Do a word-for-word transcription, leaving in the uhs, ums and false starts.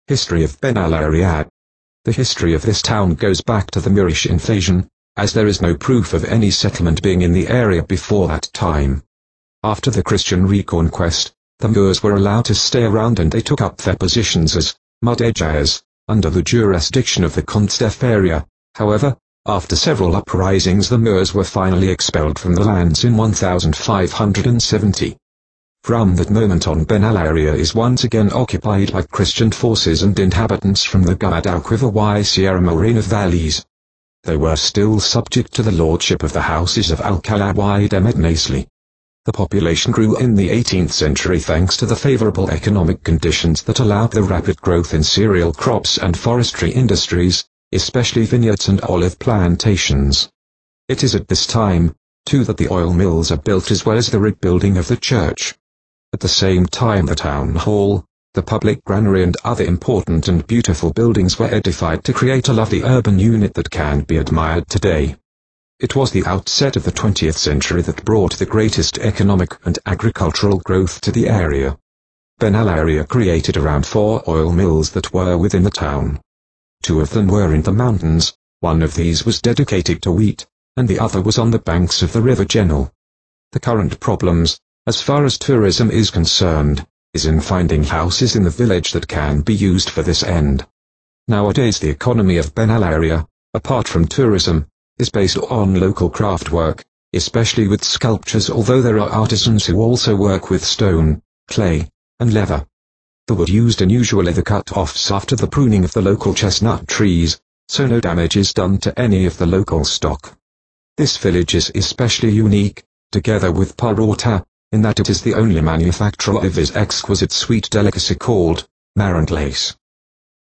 History of Ben Al Ariad. The history of this town goes back to the Moorish invasion, as there is no proof of any settlement being in the area before that time. After the Christian reconquest, the Moors were allowed to stay around and they took up their positions as Mudejayas, under the jurisdiction of the Constef area. However, after several uprisings the Moors were finally expelled from the lands in one thousand five hundred seventy. From that moment on Ben Al area is once again occupied by Christian forces and inhabitants from the Guadalquivir y Sierra Morena valleys. They were still subject to the lordship of the houses of Alcalá y de Medinaceli. The population grew in the eighteenth century thanks to the favorable economic conditions that allowed the rapid growth in cereal crops and forestry industries, especially vineyards and olive plantations. It is at this time, too, that the oil mills are built as well as the rebuilding of the church. At the same time the town hall, the public granary and other important and beautiful buildings were edified to create a lovely urban unit that can be admired today. It was the outset of the twentieth century that brought the greatest economic and agricultural growth to the area. Ben Al area created around four oil mills that were within the town. Two of them were in the mountains, one of these was dedicated to wheat, and the other was on the banks of the river Genil. The current problems, as far as tourism is concerned, is in finding houses in the village that can be used for this end. Nowadays the economy of Ben Al area, apart from tourism, is based on local craftwork, especially with sculptures, although there are artisans who also work with stone, clay, and leather. The wood used are usually the cut-offs after the pruning of the local chestnut trees, so no damage is done to any of the local stock. This village is especially unique, together with Parauta, in that it is the only manufacturer of this exquisite sweet delicacy called maranglace.